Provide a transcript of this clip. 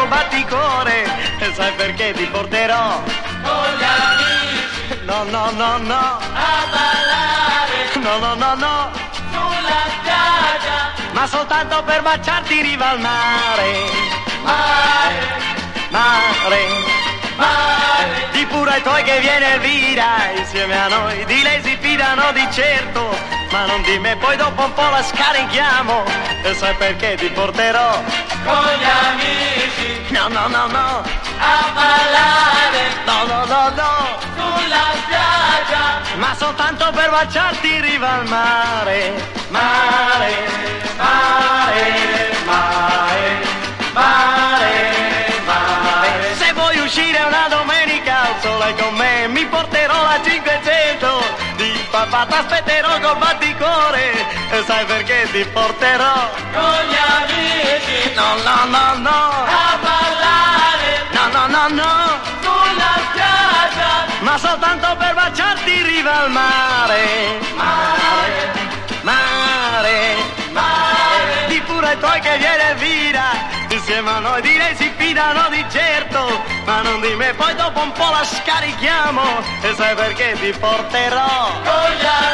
batticuore, e sai perché ti porterò con gli amici, no no no no, a ballare, no no no no, sulla spiaggia, ma soltanto per baciarti in riva al mare, mare, mare, mare, di pure ai tuoi che viene Elvira insieme a noi, di lei si fidano di certo, ma non di me, poi dopo un po' la scarichiamo, e sai perché ti porterò con gli amici, no no no no, a ballare, no no no no, sulla spiaggia, ma soltanto per baciarti in riva al mare, mare, mare, mare, mare, mare. Se vuoi uscire una domenica al sole con me, mi porterò la 500 di papà, t'aspetterò col batticuore, e sai perché ti porterò con gli amici, no no no no, a ballare, no no no no, sulla spiaggia, ma soltanto per baciarti in riva al mare, mare, mare, mare, di pure ai tuoi che viene vira insieme a noi, di lei si fidano di certo, ma non di me, poi dopo un po' la scarichiamo, e sai perché ti porterò con gli